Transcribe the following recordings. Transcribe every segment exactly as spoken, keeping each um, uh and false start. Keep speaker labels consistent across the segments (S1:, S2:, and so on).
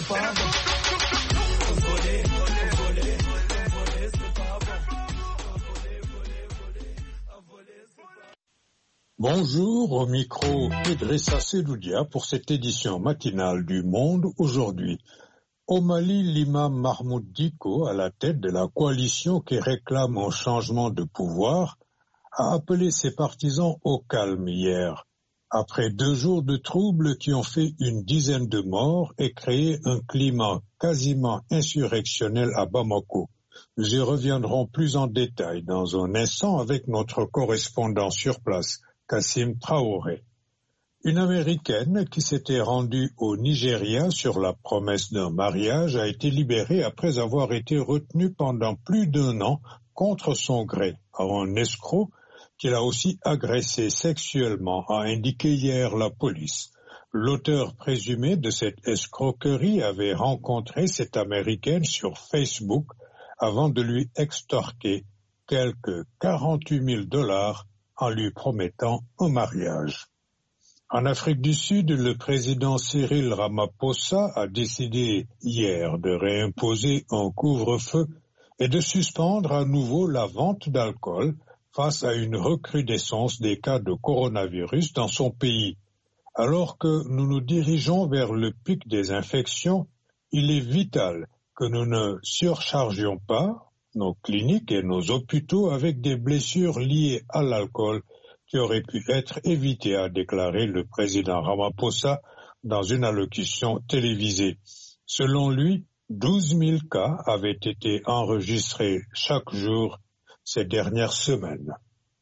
S1: c'est pas bon. Voler, voler, voler, c'est pas bon. Voler, voler, voler, voler, c'est pas bon.
S2: Bonjour, au micro Idrissa Seloudia pour cette édition matinale du Monde aujourd'hui. Au Mali, l'imam Mahmoud Dicko, à la tête de la coalition qui réclame un changement de pouvoir, a appelé ses partisans au calme hier, après deux jours de troubles qui ont fait une dizaine de morts et créé un climat quasiment insurrectionnel à Bamako. Nous y reviendrons plus en détail dans un instant avec notre correspondant sur place, Kassim Traoré. Une Américaine qui s'était rendue au Nigeria sur la promesse d'un mariage a été libérée après avoir été retenue pendant plus d'un an contre son gré par un escroc qu'il a aussi agressé sexuellement, a indiqué hier la police. L'auteur présumé de cette escroquerie avait rencontré cette Américaine sur Facebook avant de lui extorquer quelques quarante-huit mille dollars en lui promettant un mariage. En Afrique du Sud, le président Cyril Ramaphosa a décidé hier de réimposer un couvre-feu et de suspendre à nouveau la vente d'alcool face à une recrudescence des cas de coronavirus dans son pays. Alors que nous nous dirigeons vers le pic des infections, il est vital que nous ne surchargions pas nos cliniques et nos hôpitaux avec des blessures liées à l'alcool qui auraient pu être évitées, a déclaré le président Ramaphosa dans une allocution télévisée. Selon lui, douze mille cas avaient été enregistrés chaque jour ces dernières semaines.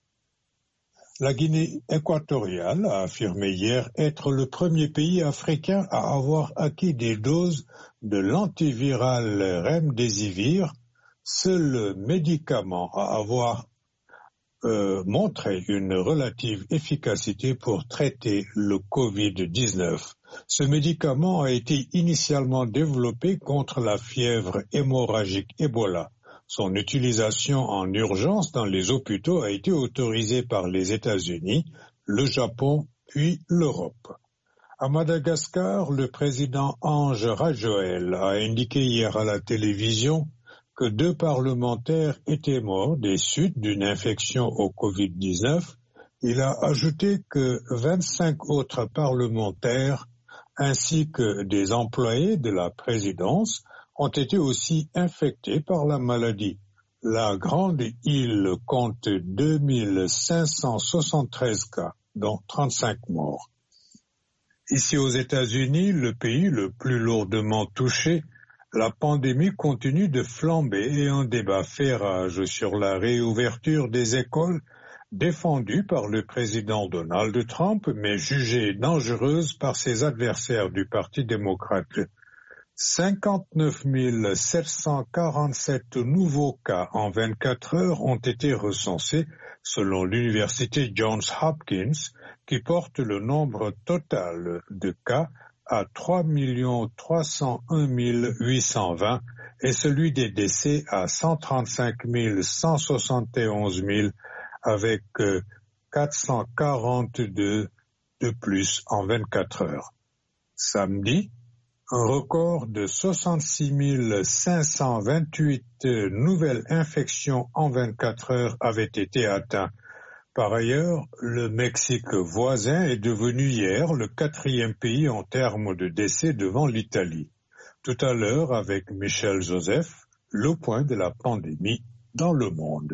S2: La Guinée équatoriale a affirmé hier être le premier pays africain à avoir acquis des doses de l'antiviral Remdesivir, seul médicament à avoir euh, montré une relative efficacité pour traiter le covid dix-neuf. Ce médicament a été initialement développé contre la fièvre hémorragique Ebola. Son utilisation en urgence dans les hôpitaux a été autorisée par les États-Unis, le Japon puis l'Europe. À Madagascar, le président Ange Rajoel a indiqué hier à la télévision que deux parlementaires étaient morts des suites d'une infection au covid dix-neuf. Il a ajouté que vingt-cinq autres parlementaires ainsi que des employés de la présidence ont été aussi infectés par la maladie. La grande île compte deux mille cinq cent soixante-treize cas, dont trente-cinq morts. Ici aux États-Unis, le pays le plus lourdement touché, la pandémie continue de flamber et un débat fait rage sur la réouverture des écoles défendue par le président Donald Trump, mais jugée dangereuse par ses adversaires du Parti démocrate. cinquante-neuf mille sept cent quarante-sept nouveaux cas en vingt-quatre heures ont été recensés selon l'université Johns Hopkins, qui porte le nombre total de cas à trois millions trois cent un mille huit cent vingt et celui des décès à cent trente-cinq mille cent soixante et onze mille avec quatre cent quarante-deux de plus en vingt-quatre heures. Samedi, un record de soixante-six mille cinq cent vingt-huit nouvelles infections en vingt-quatre heures avait été atteint. Par ailleurs, le Mexique voisin est devenu hier le quatrième pays en termes de décès devant l'Italie. Tout à l'heure, avec Michel Joseph, le point de la pandémie dans le monde.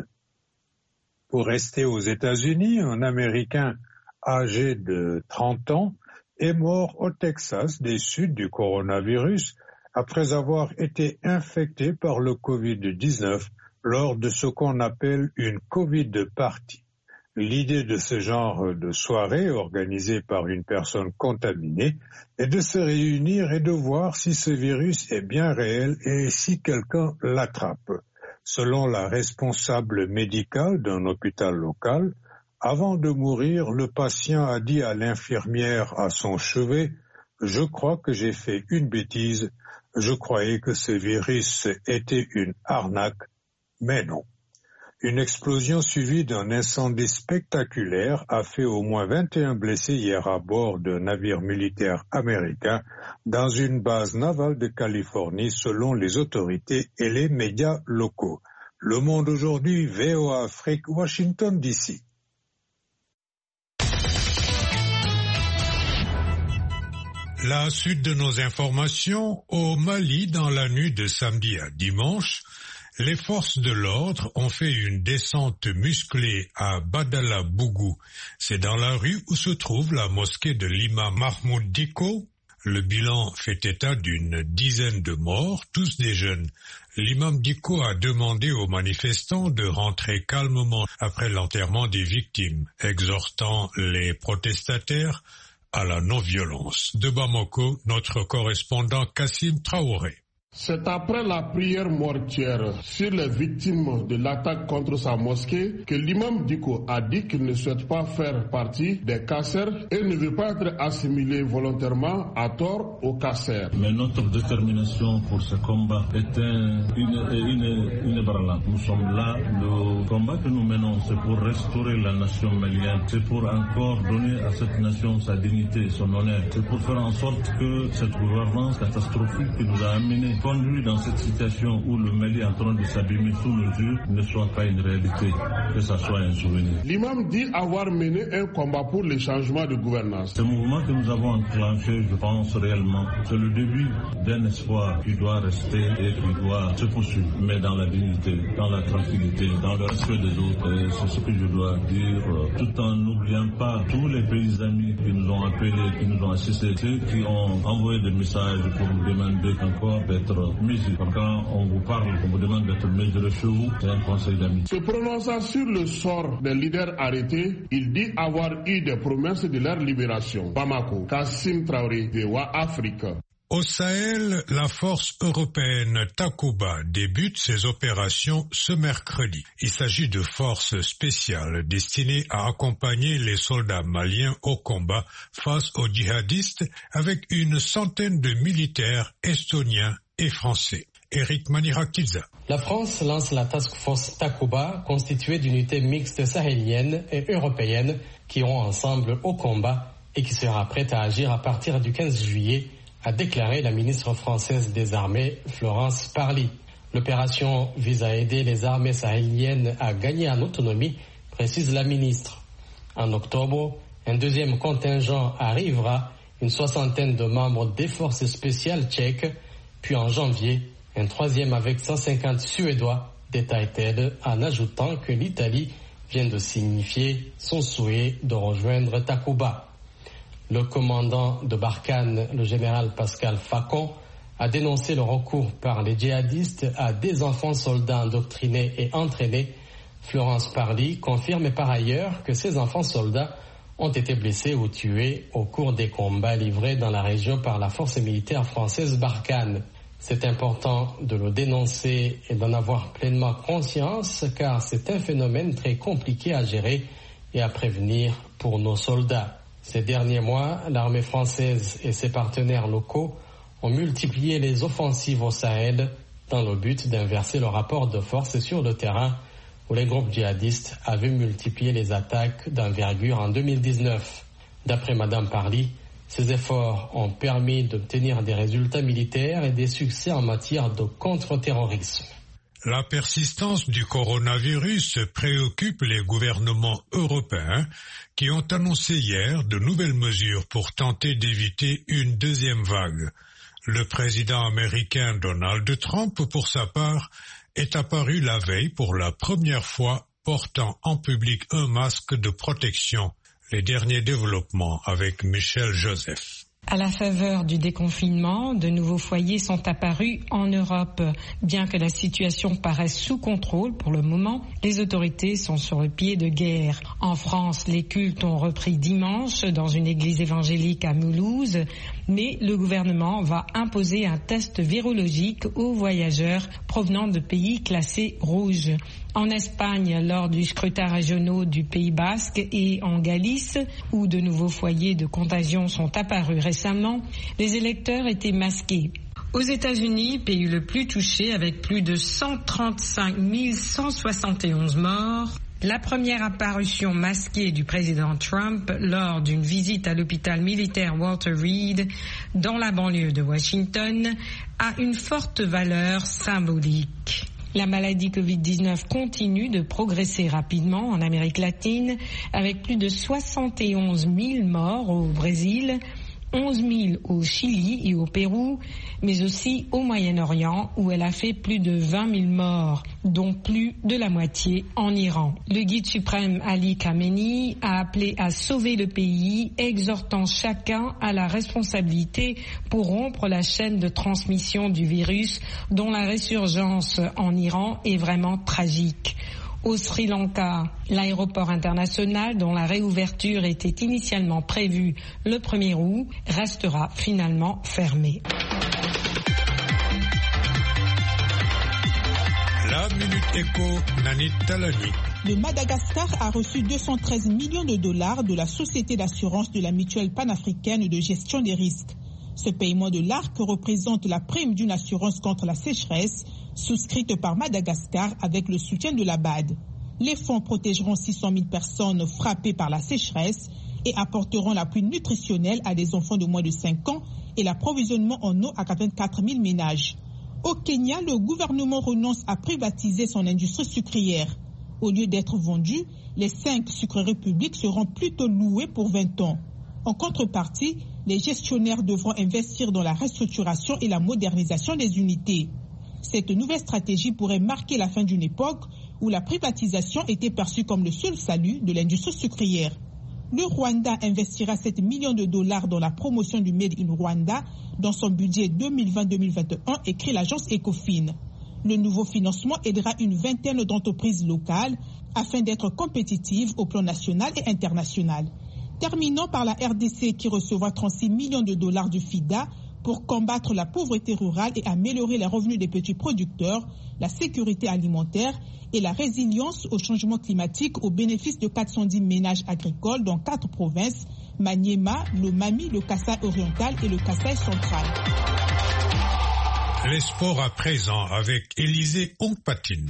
S2: Pour rester aux États-Unis, un Américain âgé de trente ans est mort au Texas des suites du coronavirus après avoir été infecté par le covid dix-neuf lors de ce qu'on appelle une Covid party. L'idée de ce genre de soirée organisée par une personne contaminée est de se réunir et de voir si ce virus est bien réel et si quelqu'un l'attrape. Selon la responsable médicale d'un hôpital local, avant de mourir, le patient a dit à l'infirmière à son chevet « Je crois que j'ai fait une bêtise, je croyais que ce virus était une arnaque, mais non ». Une explosion suivie d'un incendie spectaculaire a fait au moins vingt et un blessés hier à bord d'un navire militaire américain dans une base navale de Californie selon les autorités et les médias locaux. Le Monde aujourd'hui, V O A Afrique, Washington D C.
S3: La suite de nos informations, au Mali, dans la nuit de samedi à dimanche, les forces de l'ordre ont fait une descente musclée à Badala-Bougou. C'est dans la rue où se trouve la mosquée de l'imam Mahmoud Dicko. Le bilan fait état d'une dizaine de morts, tous des jeunes. L'imam Dicko a demandé aux manifestants de rentrer calmement après l'enterrement des victimes, exhortant les protestataires à la non-violence. De Bamako, notre correspondant Kassim Traoré.
S4: C'est après la prière mortuaire sur les victimes de l'attaque contre sa mosquée que l'imam Dicko a dit qu'il ne souhaite pas faire partie des casseurs et ne veut pas être assimilé volontairement à tort aux casseurs.
S5: Mais notre détermination pour ce combat est inébranlable. Nous sommes là, le combat que nous menons, c'est pour restaurer la nation malienne, c'est pour encore donner à cette nation sa dignité et son honneur, c'est pour faire en sorte que cette gouvernance catastrophique qui nous a amenés conduit dans cette situation où le Mali est en train de s'abîmer sous nos yeux ne soit pas une réalité, que ça soit un souvenir.
S4: L'imam dit avoir mené un combat pour le changement de gouvernance.
S5: Ce mouvement que nous avons enclenché, je pense réellement, c'est le début d'un espoir qui doit rester et qui doit se poursuivre, mais dans la dignité, dans la tranquillité, dans le respect des autres. Et c'est ce que je dois dire, tout en n'oubliant pas tous les pays amis qui nous ont appelés, qui nous ont assistés, ceux qui ont envoyé des messages pour nous demander encore d'être mesure. Quand on vous parle, on vous demande d'être mesuré chez vous, c'est un conseil d'amis.
S4: Se prononçant sur le sort des leaders arrêtés, il dit avoir eu des promesses de leur libération. Bamako, Kassim Traoré, V O A Afrique.
S3: Au Sahel, la force européenne Takuba débute ses opérations ce mercredi. Il s'agit de forces spéciales destinées à accompagner les soldats maliens au combat face aux djihadistes avec une centaine de militaires estoniens et français. Eric Manirakilza.
S6: La France lance la Task Force Takuba, constituée d'unités mixtes sahéliennes et européennes qui iront ensemble au combat et qui sera prête à agir à partir du quinze juillet, a déclaré la ministre française des Armées, Florence Parly. L'opération vise à aider les armées sahéliennes à gagner en autonomie, précise la ministre. En octobre, un deuxième contingent arrivera, une soixantaine de membres des forces spéciales tchèques, puis en janvier, un troisième avec cent cinquante Suédois d'État-Aide, en ajoutant que l'Italie vient de signifier son souhait de rejoindre Takuba. Le commandant de Barkhane, le général Pascal Facon, a dénoncé le recours par les djihadistes à des enfants soldats endoctrinés et entraînés. Florence Parly confirme par ailleurs que ces enfants soldats ont été blessés ou tués au cours des combats livrés dans la région par la force militaire française Barkhane. C'est important de le dénoncer et d'en avoir pleinement conscience car c'est un phénomène très compliqué à gérer et à prévenir pour nos soldats. Ces derniers mois, l'armée française et ses partenaires locaux ont multiplié les offensives au Sahel dans le but d'inverser le rapport de force sur le terrain où les groupes djihadistes avaient multiplié les attaques d'envergure en deux mille dix-neuf. D'après Madame Parly, ces efforts ont permis d'obtenir des résultats militaires et des succès en matière de contre-terrorisme.
S3: La persistance du coronavirus préoccupe les gouvernements européens qui ont annoncé hier de nouvelles mesures pour tenter d'éviter une deuxième vague. Le président américain Donald Trump, pour sa part, est apparu la veille pour la première fois portant en public un masque de protection. Les derniers développements avec Michel Joseph.
S7: À la faveur du déconfinement, de nouveaux foyers sont apparus en Europe. Bien que la situation paraisse sous contrôle pour le moment, les autorités sont sur le pied de guerre. En France, les cultes ont repris dimanche dans une église évangélique à Mulhouse, mais le gouvernement va imposer un test virologique aux voyageurs provenant de pays classés rouges. En Espagne, lors du scrutin régional du Pays Basque et en Galice, où de nouveaux foyers de contagion sont apparus récemment, les électeurs étaient masqués. Aux États-Unis, pays le plus touché avec plus de cent trente-cinq mille cent soixante et onze morts, la première apparition masquée du président Trump lors d'une visite à l'hôpital militaire Walter Reed dans la banlieue de Washington a une forte valeur symbolique. La maladie covid dix-neuf continue de progresser rapidement en Amérique latine avec plus de soixante et onze mille morts au Brésil, onze mille au Chili et au Pérou, mais aussi au Moyen-Orient où elle a fait plus de vingt mille morts, dont plus de la moitié en Iran. Le guide suprême Ali Khamenei a appelé à sauver le pays, exhortant chacun à la responsabilité pour rompre la chaîne de transmission du virus dont la résurgence en Iran est vraiment tragique. Au Sri Lanka, l'aéroport international dont la réouverture était initialement prévue le premier août restera finalement fermé.
S3: La Minute Éco, Nanit Talani.
S8: Le Madagascar a reçu deux cent treize millions de dollars de la société d'assurance de la mutuelle panafricaine de gestion des risques. Ce paiement de l'A R C représente la prime d'une assurance contre la sécheresse souscrite par Madagascar avec le soutien de la B A D. Les fonds protégeront six cent mille personnes frappées par la sécheresse et apporteront l'appui nutritionnel à des enfants de moins de cinq ans et l'approvisionnement en eau à quatre-vingt-quatre mille ménages. Au Kenya, le gouvernement renonce à privatiser son industrie sucrière. Au lieu d'être vendus, les cinq sucreries publiques seront plutôt louées pour vingt ans. En contrepartie, les gestionnaires devront investir dans la restructuration et la modernisation des unités. Cette nouvelle stratégie pourrait marquer la fin d'une époque où la privatisation était perçue comme le seul salut de l'industrie sucrière. Le Rwanda investira sept millions de dollars dans la promotion du Made in Rwanda dans son budget deux mille vingt deux mille vingt et un, écrit l'agence Ecofin. Le nouveau financement aidera une vingtaine d'entreprises locales afin d'être compétitives au plan national et international. Terminons par la R D C qui recevra trente-six millions de dollars du FIDA pour combattre la pauvreté rurale et améliorer les revenus des petits producteurs, la sécurité alimentaire et la résilience au changement climatique au bénéfice de quatre cent dix ménages agricoles dans quatre provinces, Maniema, le Mami, le Kasaï oriental et le Kasaï central.
S3: Les sports à présent avec Élisée Ongpatine.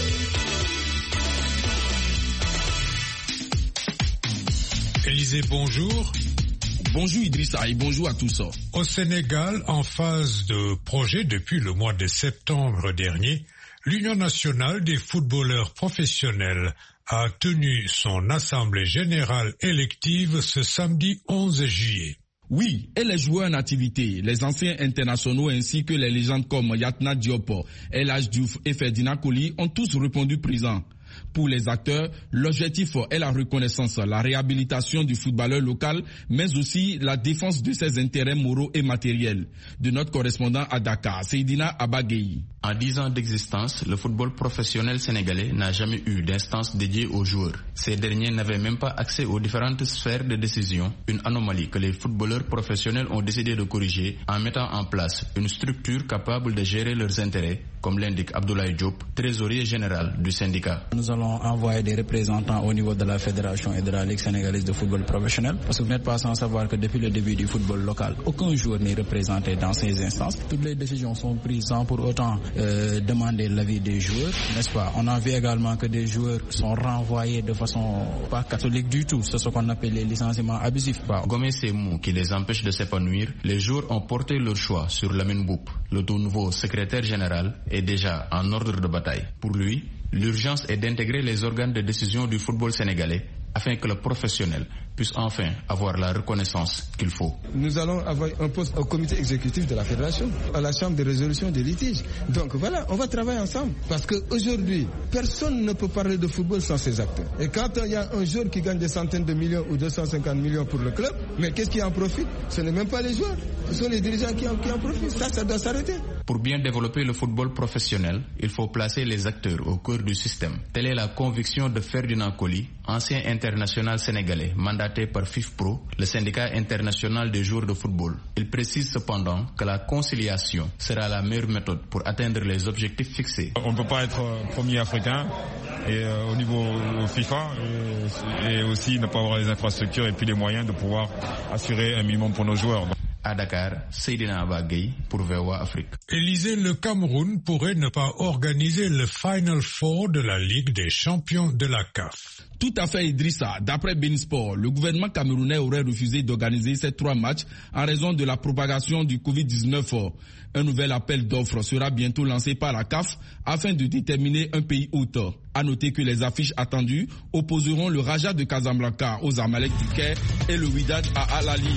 S3: Élisée, bonjour.
S9: Bonjour Idrissa et bonjour à tous.
S3: Au Sénégal, en phase de projet depuis le mois de septembre dernier, l'Union nationale des footballeurs professionnels a tenu son assemblée générale élective ce samedi onze juillet.
S9: Oui, et les joueurs en activité, les anciens internationaux ainsi que les légendes comme Yatna Diop, El Hadj Diouf et Ferdinand Coly ont tous répondu présents. Pour les acteurs, l'objectif est la reconnaissance, la réhabilitation du footballeur local, mais aussi la défense de ses intérêts moraux et matériels. De notre correspondant à Dakar, Seydina Abagei.
S10: En dix ans d'existence, le football professionnel sénégalais n'a jamais eu d'instance dédiée aux joueurs. Ces derniers n'avaient même pas accès aux différentes sphères de décision, une anomalie que les footballeurs professionnels ont décidé de corriger en mettant en place une structure capable de gérer leurs intérêts, comme l'indique Abdoulaye Diop, trésorier général du syndicat.
S11: Nous allons envoyer des représentants au niveau de la fédération et de la Ligue sénégalaise de football professionnel, parce que vous n'êtes pas sans savoir que depuis le début du football local, aucun joueur n'est représenté dans ces instances. Toutes les décisions sont prises sans pour autant euh, demander l'avis des joueurs, n'est-ce pas? On a vu également que des joueurs sont renvoyés de façon pas catholique du tout, c'est ce qu'on appelle les licenciements abusifs.
S10: Gommé ces mots qui les empêchent de s'épanouir, les joueurs ont porté leur choix sur Lamine Boup, le tout nouveau secrétaire général, est déjà en ordre de bataille. Pour lui, l'urgence est d'intégrer les organes de décision du football sénégalais afin que le professionnel puisse enfin avoir la reconnaissance qu'il faut.
S12: Nous allons avoir un poste au comité exécutif de la fédération, à la chambre de résolution des litiges. Donc voilà, on va travailler ensemble. Parce qu'aujourd'hui, personne ne peut parler de football sans ses acteurs. Et quand il y a un joueur qui gagne des centaines de millions ou deux cent cinquante millions pour le club, mais qu'est-ce qui en profite? Ce n'est même pas les joueurs, ce sont les dirigeants qui en, qui en profitent. Ça, ça doit s'arrêter.
S10: Pour bien développer le football professionnel, il faut placer les acteurs au cœur du système. Telle est la conviction de Ferdinand Coly, ancien international sénégalais, mandaté par FIFPro, le syndicat international des joueurs de football. Il précise cependant que la conciliation sera la meilleure méthode pour atteindre les objectifs fixés.
S13: On ne peut pas être premier africain et euh, au niveau FIFA et, et aussi ne pas avoir les infrastructures et puis les moyens de pouvoir assurer un minimum pour nos joueurs.
S10: À Dakar, Seydina Abagay pour V O A Afrique.
S3: Élysée, le Cameroun pourrait ne pas organiser le Final Four de la Ligue des champions de la C A F.
S9: Tout à fait, Idrissa. D'après Beansport, le gouvernement camerounais aurait refusé d'organiser ces trois matchs en raison de la propagation du covid dix-neuf. Un nouvel appel d'offres sera bientôt lancé par la C A F afin de déterminer un pays hôte. À noter que les affiches attendues opposeront le Raja de Casablanca aux Zamalek du Caire et le Wydad à Al Ahly.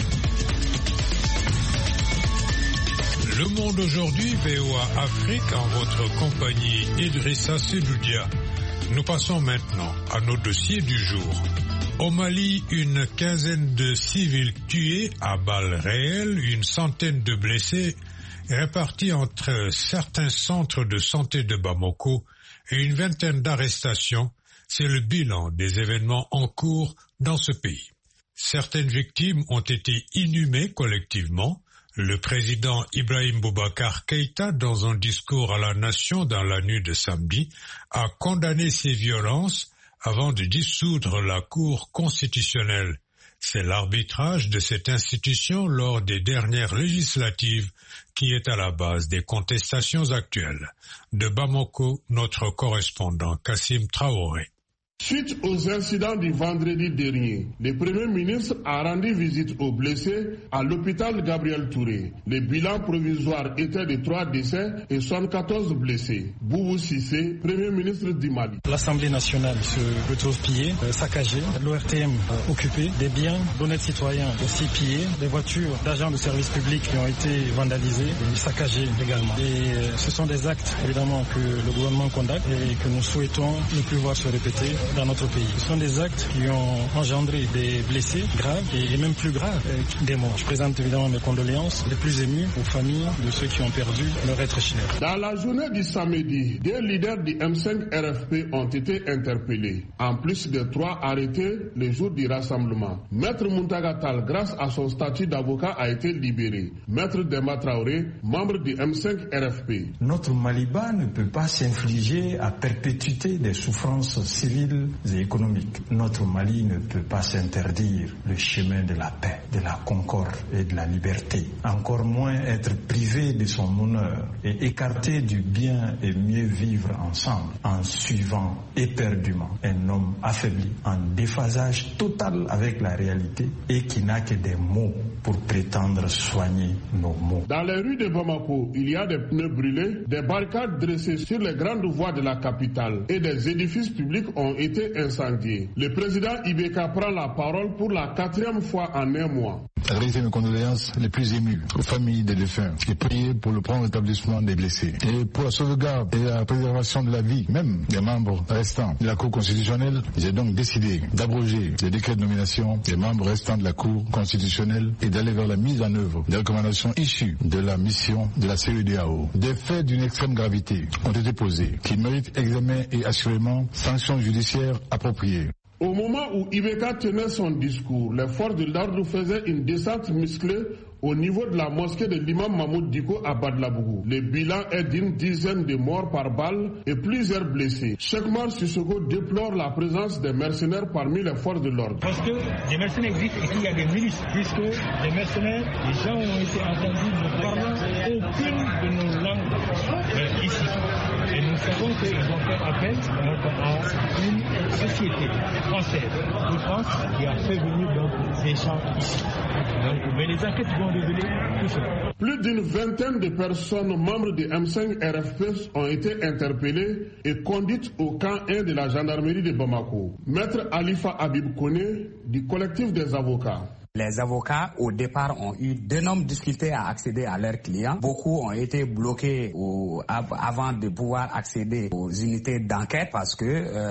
S3: Le Monde aujourd'hui, V O A Afrique, en votre compagnie Idrissa Sedoudia. Nous passons maintenant à nos dossiers du jour. Au Mali, une quinzaine de civils tués à balles réelles, une centaine de blessés répartis entre certains centres de santé de Bamako et une vingtaine d'arrestations. C'est le bilan des événements en cours dans ce pays. Certaines victimes ont été inhumées collectivement. Le président Ibrahim Boubacar Keïta, dans un discours à la nation dans la nuit de samedi, a condamné ces violences avant de dissoudre la Cour constitutionnelle. C'est l'arbitrage de cette institution lors des dernières législatives qui est à la base des contestations actuelles. De Bamako, notre correspondant Kassim Traoré.
S4: Suite aux incidents du vendredi dernier, le Premier ministre a rendu visite aux blessés à l'hôpital Gabriel Touré. Le bilan provisoire était de trois décès et soixante-quatorze blessés. Boubou Cissé, Premier ministre du Mali.
S14: L'Assemblée nationale se retrouve pillée, saccagée, l'O R T M occupé, des biens d'honnêtes citoyens aussi pillés, des voitures d'agents de service public qui ont été vandalisées et saccagées également. Et ce sont des actes évidemment que le gouvernement condamne et que nous souhaitons ne plus voir se répéter dans notre pays. Ce sont des actes qui ont engendré des blessés graves et même plus graves, des morts. Je présente évidemment mes condoléances les plus émues aux familles de ceux qui ont perdu leur être cher.
S4: Dans la journée du samedi, des leaders du M cinq R F P ont été interpellés, en plus de trois arrêtés le jour du rassemblement. Maître Muntaga Tall, grâce à son statut d'avocat, a été libéré. Maître Demba Traoré, membre du M cinq R F P.
S15: Notre Maliba ne peut pas s'infliger à perpétuité des souffrances civiles et économiques. Notre Mali ne peut pas s'interdire le chemin de la paix, de la concorde et de la liberté. Encore moins être privé de son honneur et écarté du bien et mieux vivre ensemble en suivant éperdument un homme affaibli, en déphasage total avec la réalité et qui n'a que des mots pour prétendre soigner nos maux.
S4: Dans les rues de Bamako, il y a des pneus brûlés, des barricades dressées sur les grandes voies de la capitale et des édifices publics ont été incendiés. Le président Ibeka prend la parole pour la quatrième fois en un mois.
S16: Adresser mes condoléances les plus émues aux familles des défunts et prier pour le prompt rétablissement des blessés. Et pour la sauvegarde et la préservation de la vie, même des membres restants de la Cour constitutionnelle, j'ai donc décidé d'abroger les décrets de nomination des membres restants de la Cour constitutionnelle et d'aller vers la mise en œuvre des recommandations issues de la mission de la C E D A O. Des faits d'une extrême gravité ont été posés qui méritent examen et assurément sanctions judiciaires appropriées.
S4: Au moment où Ibeka tenait son discours, les forces de l'ordre faisaient une descente musclée au niveau de la mosquée de l'imam Mahmoud Diko à Badlabougou. Le bilan est d'une dizaine de morts par balle et plusieurs blessés. Cheikh Sissoko déplore la présence des mercenaires parmi les forces de l'ordre.
S17: Parce que des mercenaires existent et qu'il y a des milices, puisque les mercenaires, les gens ont été entendus ne parlant aucune de nos langues euh, ici. Et nous savons qu'ils vont faire appel à une société française, je pense, qui a fait venir donc ces gens ici. Donc, mais les enquêtes vont révéler tout ça.
S4: Plus d'une vingtaine de personnes membres du M cinq R F P ont été interpellées et conduites au camp un de la gendarmerie de Bamako. Maître Alifa Habib Kone du collectif des avocats.
S18: Les avocats, au départ, ont eu d'énormes difficultés à accéder à leurs clients. Beaucoup ont été bloqués au, avant de pouvoir accéder aux unités d'enquête parce que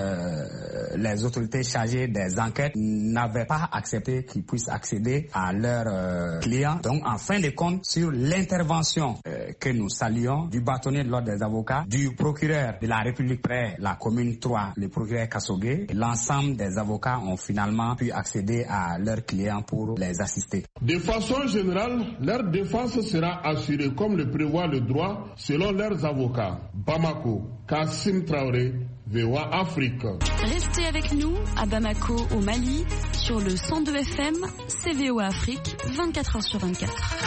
S18: euh, les autorités chargées des enquêtes n'avaient pas accepté qu'ils puissent accéder à leurs euh, clients. Donc, en fin de compte, sur l'intervention euh, que nous saluons du bâtonnier de l'ordre des avocats, du procureur de la République près la commune trois, le procureur Kassogué, l'ensemble des avocats ont finalement pu accéder à leurs clients pour les assister.
S4: De façon générale, leur défense sera assurée comme le prévoit le droit selon leurs avocats. Bamako, Kassim Traoré, V O A Afrique.
S19: Restez avec nous à Bamako, au Mali, sur le cent deux F M, c'est V O A Afrique, vingt-quatre heures sur vingt-quatre.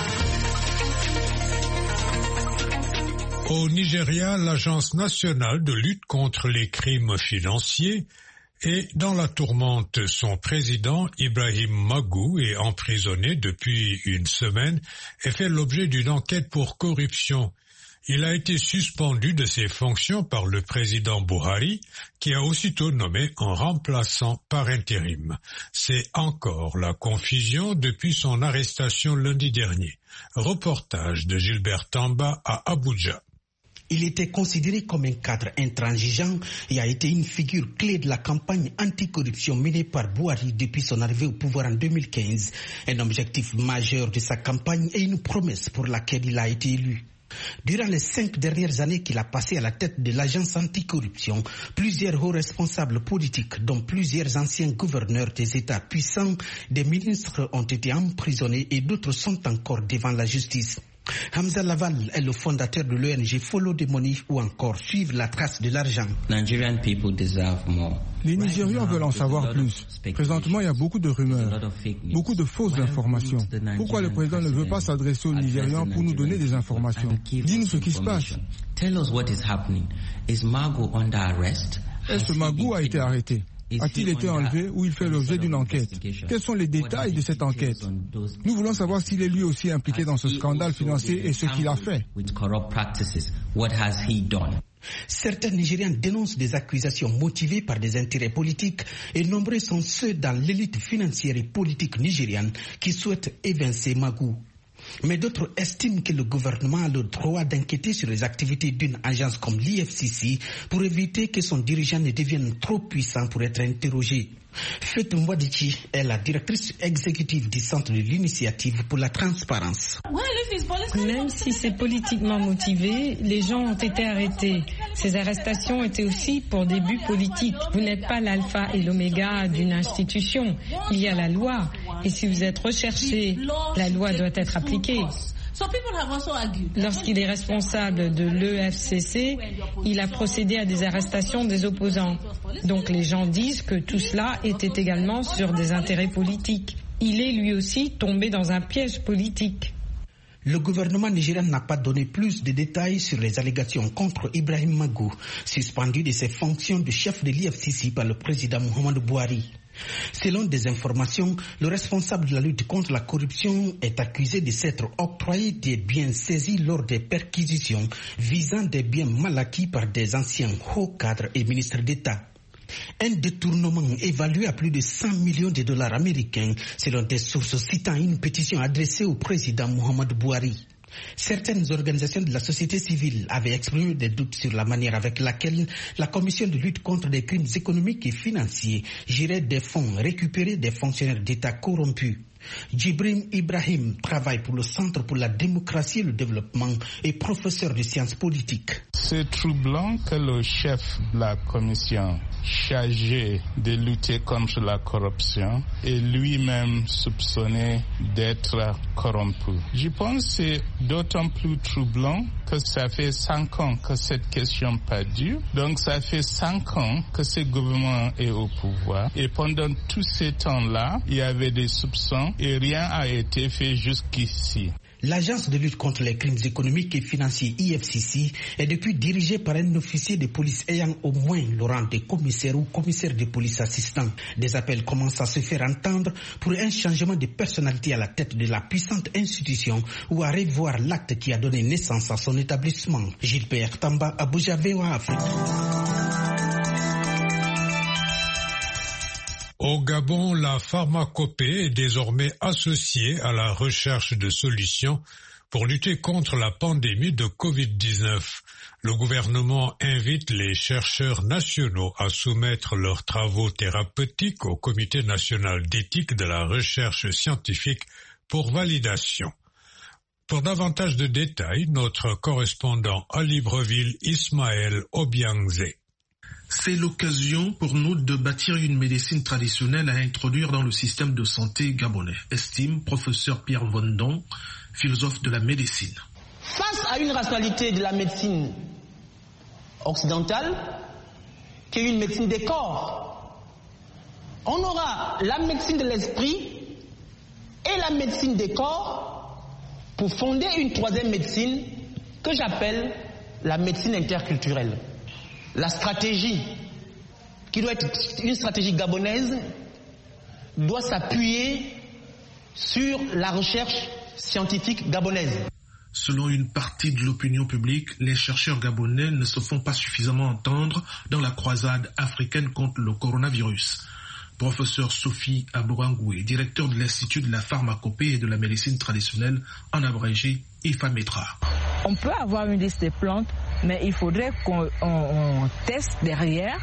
S3: Au Nigeria, l'Agence nationale de lutte contre les crimes financiers est dans la tourmente. Son président, Ibrahim Magou, est emprisonné depuis une semaine et fait l'objet d'une enquête pour corruption. Il a été suspendu de ses fonctions par le président Buhari, qui a aussitôt nommé un remplaçant par intérim. C'est encore la confusion depuis son arrestation lundi dernier. Reportage de Gilbert Tamba à Abuja.
S20: Il était considéré comme un cadre intransigeant et a été une figure clé de la campagne anticorruption menée par Buhari depuis son arrivée au pouvoir en deux mille quinze. Un objectif majeur de sa campagne et une promesse pour laquelle il a été élu. Durant les cinq dernières années qu'il a passé à la tête de l'agence anticorruption, plusieurs hauts responsables politiques, dont plusieurs anciens gouverneurs des États puissants, des ministres ont été emprisonnés et d'autres sont encore devant la justice. Hamza Lawal est le fondateur de l'O N G Follow the Money ou encore Suivre la trace de l'argent.
S21: Les Nigérians veulent en savoir plus. Présentement, il y a beaucoup de rumeurs, beaucoup de fausses informations. Pourquoi le président ne veut pas s'adresser aux Nigérians pour nous donner des informations? Dis-nous ce qui se passe. Est-ce que Magou a été arrêté? A-t-il été enlevé ou il fait l'objet d'une enquête? Quels sont les détails de cette enquête? Nous voulons savoir s'il est lui aussi impliqué dans ce scandale financier et ce qu'il a fait.
S20: Certains Nigériens dénoncent des accusations motivées par des intérêts politiques et nombreux sont ceux dans l'élite financière et politique nigériane qui souhaitent évincer Magou. Mais d'autres estiment que le gouvernement a le droit d'inquiéter sur les activités d'une agence comme l'I F C C pour éviter que son dirigeant ne devienne trop puissant pour être interrogé. Faith Mwadichi est la directrice exécutive du Centre de l'initiative pour la transparence.
S7: Même si c'est politiquement motivé, les gens ont été arrêtés. Ces arrestations étaient aussi pour des buts politiques. Vous n'êtes pas l'alpha et l'oméga d'une institution. Il y a la loi. Et si vous êtes recherché, la loi doit être appliquée. Lorsqu'il est responsable de l'E F C C, il a procédé à des arrestations des opposants. Donc les gens disent que tout cela était également sur des intérêts politiques. Il est lui aussi tombé dans un piège politique.
S20: Le gouvernement nigérian n'a pas donné plus de détails sur les allégations contre Ibrahim Magou, suspendu de ses fonctions de chef de l'I F C C par le président Muhammadu Buhari. Selon des informations, le responsable de la lutte contre la corruption est accusé de s'être octroyé des biens saisis lors des perquisitions visant des biens mal acquis par des anciens hauts cadres et ministres d'État. Un détournement évalué à plus de cent millions de dollars américains, selon des sources citant une pétition adressée au président Muhammadu Buhari. Certaines organisations de la société civile avaient exprimé des doutes sur la manière avec laquelle la Commission de lutte contre les crimes économiques et financiers gérait des fonds récupérés des fonctionnaires d'État corrompus. Djibril Ibrahim travaille pour le Centre pour la démocratie et le développement et professeur de sciences politiques.
S22: C'est troublant que le chef de la commission chargé de lutter contre la corruption est lui-même soupçonné d'être corrompu. Je pense que c'est d'autant plus troublant que ça fait cinq ans que cette question perdure. Donc ça fait cinq ans que ce gouvernement est au pouvoir. Et pendant tous ces temps-là, il y avait des soupçons et rien n'a été fait jusqu'ici.
S20: L'agence de lutte contre les crimes économiques et financiers I F C C est depuis dirigée par un officier de police ayant au moins le rang de commissaire ou commissaire de police assistant. Des appels commencent à se faire entendre pour un changement de personnalité à la tête de la puissante institution ou à revoir l'acte qui a donné naissance à son établissement. Gilbert Tamba, Abuja, V O A Afrique.
S3: Au Gabon, la pharmacopée est désormais associée à la recherche de solutions pour lutter contre la pandémie de covid dix-neuf. Le gouvernement invite les chercheurs nationaux à soumettre leurs travaux thérapeutiques au Comité national d'éthique de la recherche scientifique pour validation. Pour davantage de détails, notre correspondant à Libreville, Ismaël Obiangze.
S23: C'est l'occasion pour nous de bâtir une médecine traditionnelle à introduire dans le système de santé gabonais, estime professeur Pierre Vondon, philosophe de la médecine.
S24: Face à une rationalité de la médecine occidentale,
S1: qui est une médecine des corps. On aura la médecine de l'esprit et la médecine des corps pour fonder une troisième médecine que j'appelle la médecine interculturelle. La stratégie, qui doit être une stratégie gabonaise, doit s'appuyer sur la recherche scientifique gabonaise.
S23: Selon une partie de l'opinion publique, les chercheurs gabonais ne se font pas suffisamment entendre dans la croisade africaine contre le coronavirus. Professeur Sophie Abourangoué, directeur de l'Institut de la pharmacopée et de la médecine traditionnelle, en abrégé IFAMETRA.
S2: On peut avoir une liste de plantes, mais il faudrait qu'on on, on teste derrière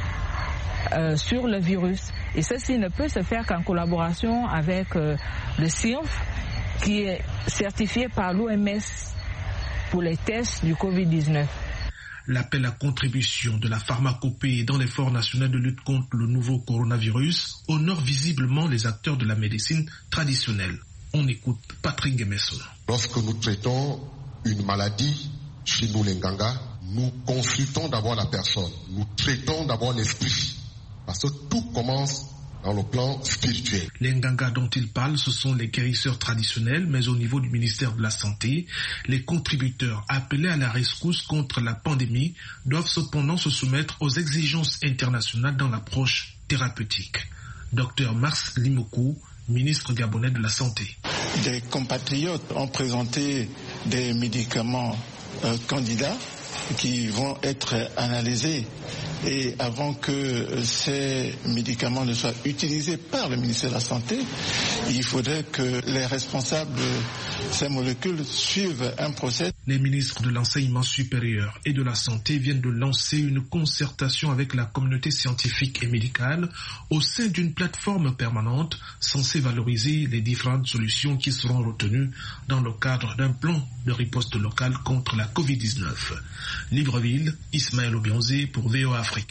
S2: euh, sur le virus. Et ceci ne peut se faire qu'en collaboration avec euh, le C I R F, qui est certifié par l'O M S pour les tests du covid dix-neuf.
S23: L'appel à contribution de la pharmacopée dans l'effort national de lutte contre le nouveau coronavirus honore visiblement les acteurs de la médecine traditionnelle. On écoute Patrick Gemesso.
S5: Lorsque nous traitons une maladie, chez nous les Nganga, nous consultons d'abord la personne, nous traitons d'abord l'esprit, parce que tout commence dans le plan spirituel.
S23: Les Nganga dont il parle, ce sont les guérisseurs traditionnels, mais au niveau du ministère de la Santé, les contributeurs appelés à la rescousse contre la pandémie doivent cependant se soumettre aux exigences internationales dans l'approche thérapeutique. Docteur Mars Limokou, ministre gabonais de la Santé.
S24: Des compatriotes ont présenté des médicaments euh, candidats qui vont être analysés, et avant que ces médicaments ne soient utilisés par le ministère de la Santé, il faudrait que les responsables de ces molécules suivent un procès.
S23: Les ministres de l'enseignement supérieur et de la santé viennent de lancer une concertation avec la communauté scientifique et médicale au sein d'une plateforme permanente censée valoriser les différentes solutions qui seront retenues dans le cadre d'un plan de riposte locale contre la covid dix-neuf. Libreville, Ismaël Obionzé pour V O A Afrique.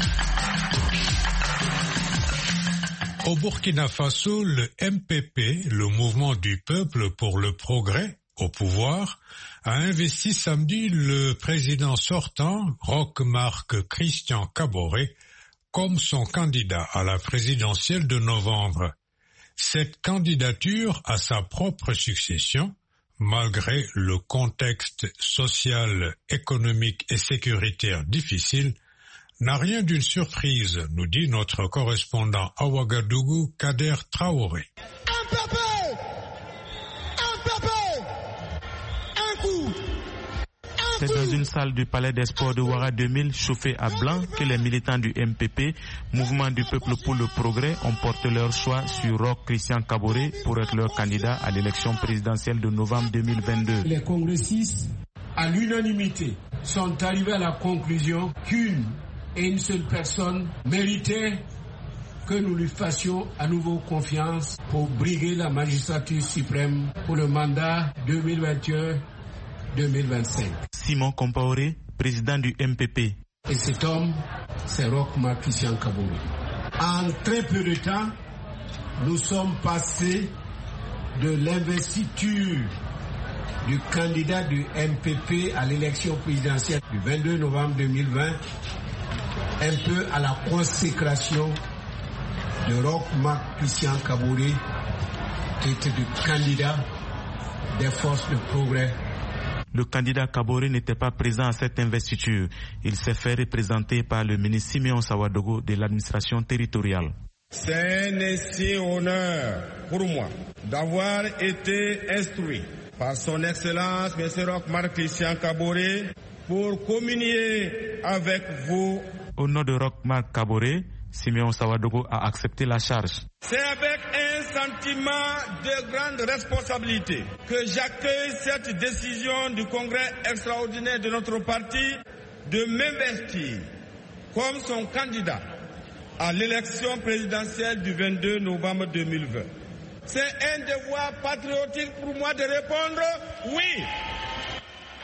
S3: Au Burkina Faso, le M P P, le mouvement du peuple pour le progrès, au pouvoir, a investi samedi le président sortant, Roch-Marc Christian Kaboré, comme son candidat à la présidentielle de novembre. Cette candidature a sa propre succession, malgré le contexte social, économique et sécuritaire difficile, n'a rien d'une surprise, nous dit notre correspondant à Ouagadougou, Kader Traoré.
S25: Un peuple, un peuple, un coup.
S26: C'est dans une salle du Palais des Sports de Ouara deux mille, chauffée à blanc, que les militants du M P P, Mouvement du Peuple pour le Progrès, ont porté leur choix sur Roch Christian Kaboré pour être leur candidat à l'élection présidentielle de novembre deux mille vingt-deux.
S27: Les congressistes, à l'unanimité, sont arrivés à la conclusion qu'une et une seule personne méritait que nous lui fassions à nouveau confiance pour briguer la magistrature suprême pour le mandat deux mille vingt et un deux mille vingt-cinq.
S26: Simon Compaoré, président du M P P.
S27: Et cet homme, c'est Roch-Marc Christian Kaboré. En très peu de temps, nous sommes passés de l'investiture du candidat du M P P à l'élection présidentielle du vingt-deux novembre deux mille vingt, un peu à la consécration de Roch-Marc Christian Kaboré, qui était le candidat des forces de progrès.
S26: Le candidat Kaboré n'était pas présent à cette investiture. Il s'est fait représenter par le ministre Simeon Sawadogo de l'administration territoriale.
S28: C'est un essai honneur pour moi d'avoir été instruit par son Excellence M. Roch-Marc Christian Kaboré pour communier avec vous.
S26: Au nom de Roch-Marc Kaboré, Simeon Sawadogo a accepté la charge.
S28: C'est avec un sentiment de grande responsabilité que j'accueille cette décision du congrès extraordinaire de notre parti de m'investir comme son candidat à l'élection présidentielle du vingt-deux novembre deux mille vingt. C'est un devoir patriotique pour moi de répondre oui.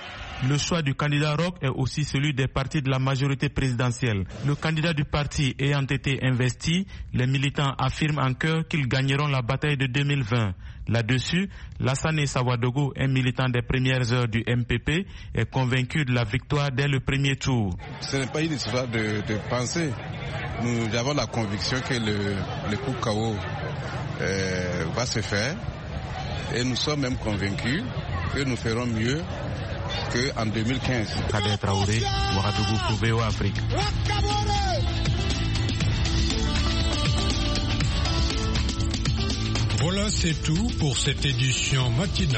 S26: Le choix du candidat Roch est aussi celui des partis de la majorité présidentielle. Le candidat du parti ayant été investi, les militants affirment en chœur qu'ils gagneront la bataille de deux mille vingt. Là-dessus, Lassane Sawadogo, un militant des premières heures du M P P, est convaincu de la victoire dès le premier tour.
S6: Ce n'est pas une histoire de, de penser. Nous avons la conviction que le, le coup K O euh, va se faire et nous sommes même convaincus que nous ferons mieux qu'en deux mille quinze.
S26: Kader Traoré, Ouagadougou pour V O A Afrique.
S3: Voilà, c'est tout pour cette édition matinale.